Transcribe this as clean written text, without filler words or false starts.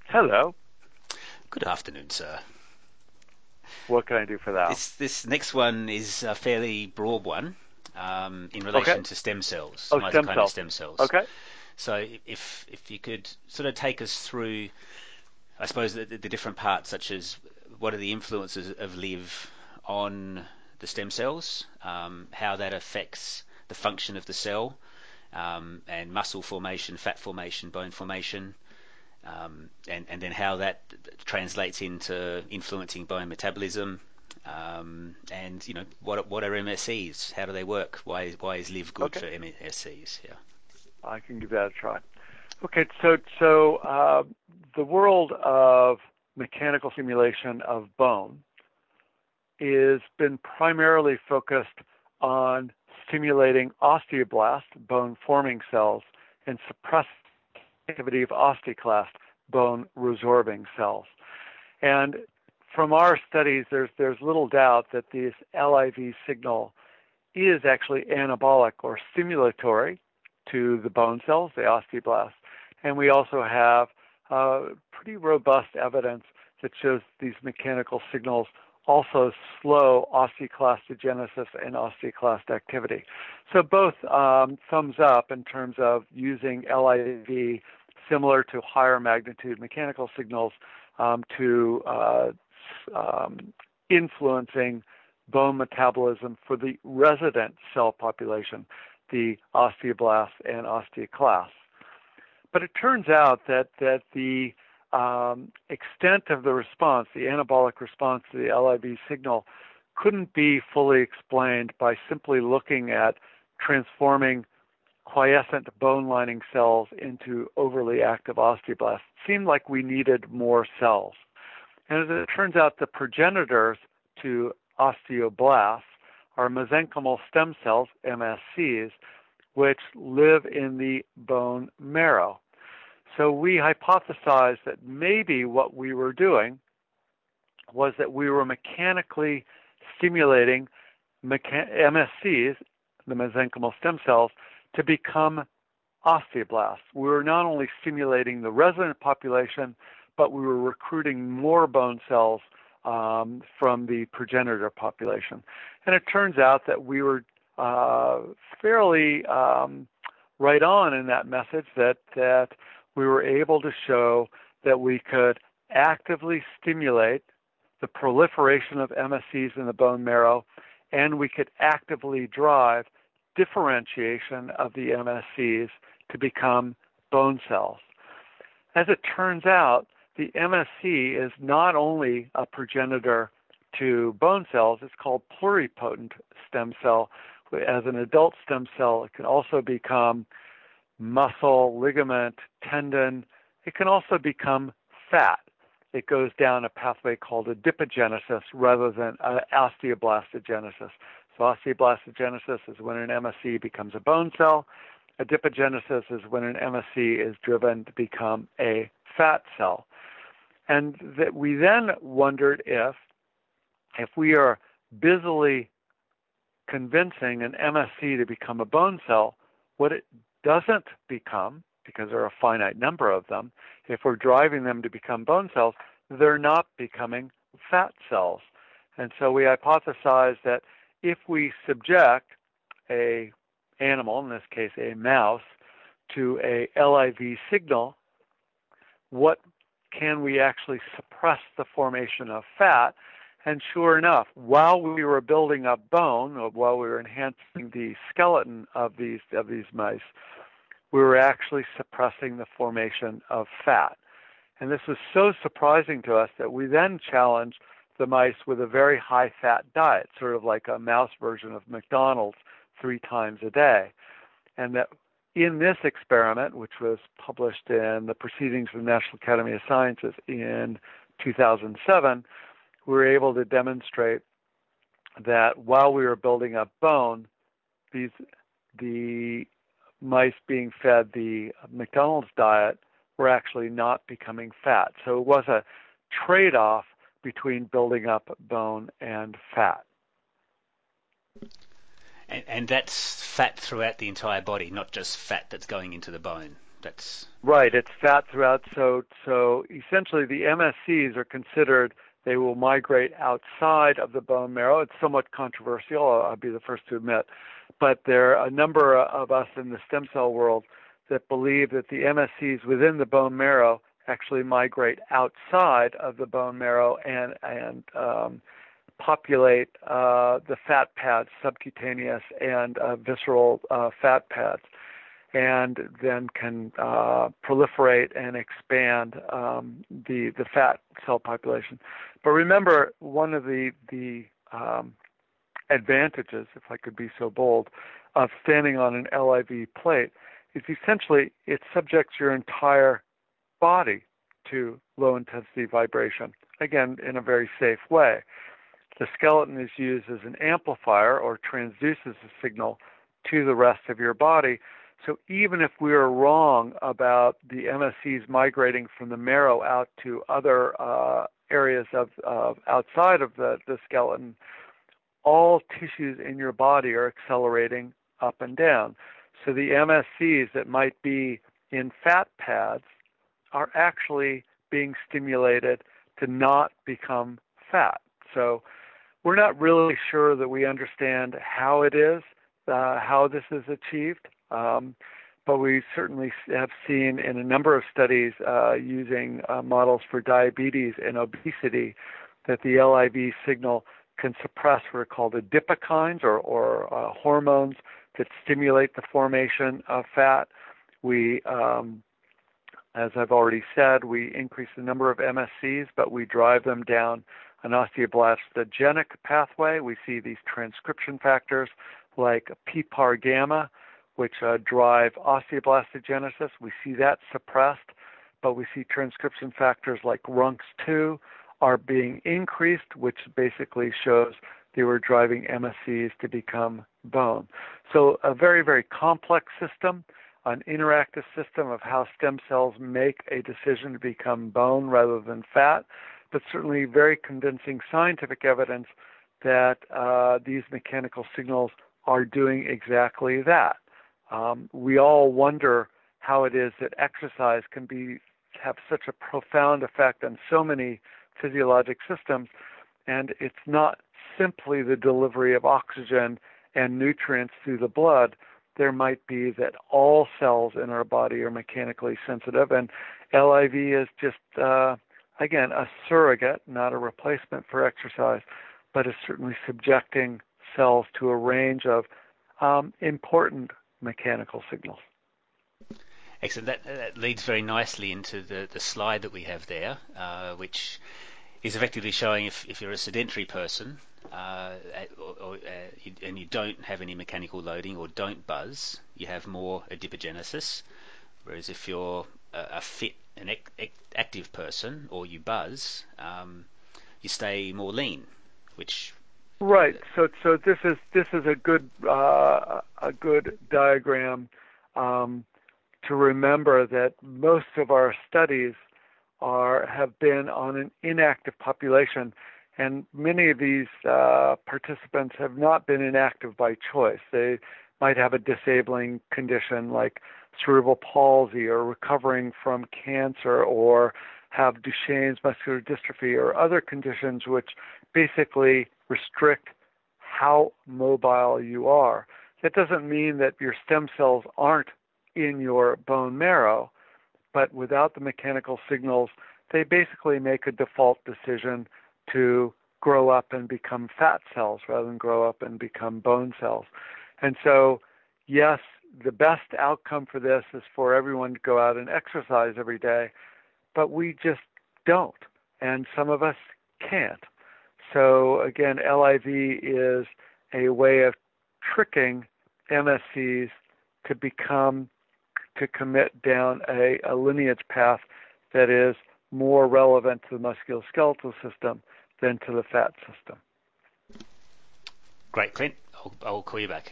Hello. Good afternoon, sir. What can I do for that? This next one is a fairly broad one in Okay. relation to stem cells, Oh, stem mitochondrial cells. stem cells. Okay. So if you could sort of take us through, I suppose, the different parts, such as what are the influences of live on the stem cells, how that affects the function of the cell, and muscle formation, fat formation, bone formation, and then how that translates into influencing bone metabolism. And what are MSCs? How do they work? Why is live good Okay. for MSCs? Yeah. I can give that a try. Okay. So the world of mechanical stimulation of bone is been primarily focused on stimulating osteoblast, bone-forming cells, and suppress activity of osteoclast, bone-resorbing cells. And from our studies, there's little doubt that this LIV signal is actually anabolic or stimulatory to the bone cells, the osteoblasts. And we also have pretty robust evidence that shows these mechanical signals also slow osteoclastogenesis and osteoclast activity. So both thumbs up in terms of using LIV similar to higher magnitude mechanical signals to influencing bone metabolism for the resident cell population, the osteoblasts and osteoclasts. But it turns out that the extent of the response, the anabolic response to the LIV signal, couldn't be fully explained by simply looking at transforming quiescent bone lining cells into overly active osteoblasts. It seemed like we needed more cells. And as it turns out, the progenitors to osteoblasts are mesenchymal stem cells, MSCs, which live in the bone marrow. So we hypothesized that maybe what we were doing was that we were mechanically stimulating MSCs, the mesenchymal stem cells, to become osteoblasts. We were not only stimulating the resident population, but we were recruiting more bone cells from the progenitor population. And it turns out that we were fairly right on in that message, that we were able to show that we could actively stimulate the proliferation of MSCs in the bone marrow, and we could actively drive differentiation of the MSCs to become bone cells. As it turns out, the MSC is not only a progenitor to bone cells, it's called pluripotent stem cell. As an adult stem cell, it can also become muscle, ligament, tendon. It can also become fat. It goes down a pathway called adipogenesis rather than osteoblastogenesis. So osteoblastogenesis is when an MSC becomes a bone cell. Adipogenesis is when an MSC is driven to become a fat cell. And that we then wondered if we are busily convincing an MSC to become a bone cell, what it doesn't become, because there are a finite number of them, if we're driving them to become bone cells, they're not becoming fat cells. And so we hypothesized that if we subject a animal, in this case a mouse, to a LIV signal, what can we actually suppress the formation of fat? And sure enough, while we were building up bone, or while we were enhancing the skeleton of these mice, we were actually suppressing the formation of fat. And this was so surprising to us that we then challenged the mice with a very high fat diet, sort of like a mouse version of McDonald's 3 times a day. And that in this experiment, which was published in the Proceedings of the National Academy of Sciences in 2007, we were able to demonstrate that while we were building up bone, the mice being fed the McDonald's diet were actually not becoming fat. So it was a trade-off between building up bone and fat. And that's fat throughout the entire body, not just fat that's going into the bone. That's right. It's fat throughout. So essentially, the MSCs are considered. They will migrate outside of the bone marrow. It's somewhat controversial. I'll be the first to admit, but there are a number of us in the stem cell world that believe that the MSCs within the bone marrow actually migrate outside of the bone marrow and populate the fat pads, subcutaneous and visceral fat pads, and then can proliferate and expand the fat cell population. But remember, one of the advantages, if I could be so bold, of standing on an LIV plate is essentially it subjects your entire body to low-intensity vibration, again, in a very safe way. The skeleton is used as an amplifier or transduces the signal to the rest of your body. So even if we are wrong about the MSCs migrating from the marrow out to other areas of outside of the skeleton, all tissues in your body are accelerating up and down. So the MSCs that might be in fat pads are actually being stimulated to not become fat. So we're not really sure that we understand how it is, how this is achieved, but we certainly have seen in a number of studies using models for diabetes and obesity that the LIV signal can suppress what are called adipokines or hormones that stimulate the formation of fat. We, as I've already said, we increase the number of MSCs, but we drive them down an osteoblastogenic pathway. We see these transcription factors like PPAR gamma, which drive osteoblastogenesis. We see that suppressed, but we see transcription factors like RUNX2 are being increased, which basically shows they were driving MSCs to become bone. So a very, very complex system, an interactive system of how stem cells make a decision to become bone rather than fat, but certainly very convincing scientific evidence that these mechanical signals are doing exactly that. We all wonder how it is that exercise can have such a profound effect on so many physiologic systems, and it's not simply the delivery of oxygen and nutrients through the blood. There might be that all cells in our body are mechanically sensitive, and LIV is just, again, a surrogate, not a replacement for exercise, but is certainly subjecting cells to a range of important mechanical signals. Excellent. That leads very nicely into the slide that we have there, which is effectively showing if you're a sedentary person and you don't have any mechanical loading or don't buzz, you have more adipogenesis, whereas if you're a fit and active person or you buzz, you stay more lean, which right. So this is a good diagram to remember that most of our studies have been on an inactive population, and many of these participants have not been inactive by choice. They might have a disabling condition like cerebral palsy or recovering from cancer or have Duchenne's muscular dystrophy or other conditions which basically restrict how mobile you are. That doesn't mean that your stem cells aren't in your bone marrow, but without the mechanical signals, they basically make a default decision to grow up and become fat cells rather than grow up and become bone cells. And so, yes, the best outcome for this is for everyone to go out and exercise every day, but we just don't, and some of us can't. So again, LIV is a way of tricking MSCs to commit down a lineage path that is more relevant to the musculoskeletal system than to the fat system. Great, Clint. I'll call you back.